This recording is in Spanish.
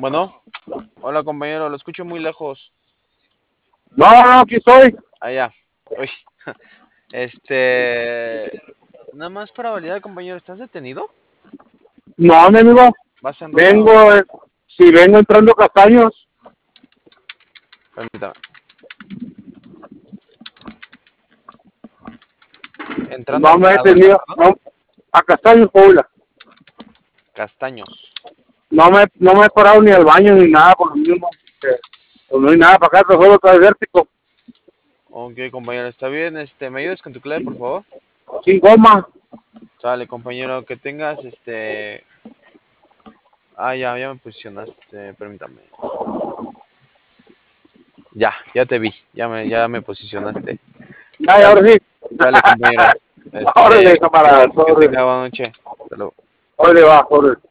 Bueno, hola compañero, lo escucho muy lejos. No, no, aquí estoy. Allá. Uy. Nada más para validar, compañero, ¿estás detenido? No, mi amigo. ¿Vas en ruta? Vengo, si vengo entrando Castaños. Permítame. ¿Entrando No me he a dónde, detenido. perdón? No, a Castaños, Puebla. Castaños. No me he parado ni al baño ni nada por lo mismo. Pues no hay nada para acá, pero solo está desértico. Ok, compañero, está bien. ¿Me ayudas con tu clave, por favor? Sin goma. Sale, compañero, que tengas Ah, ya me posicionaste, permítame. Ya te vi, ya me posicionaste. Ay, Sale, ahora sí. sale, compañero. Órale, Que, camarada. que Órale, tenga buena noche. Hasta luego. órale, va, órale.